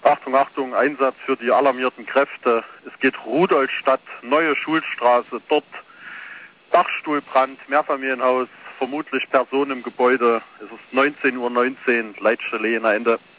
Achtung, Achtung, Einsatz für die alarmierten Kräfte. Es geht Rudolstadt, Neue Schulstraße, dort Dachstuhlbrand, Mehrfamilienhaus, vermutlich Person im Gebäude. Es ist 19:19 Uhr, Leitstelle Jena Ende.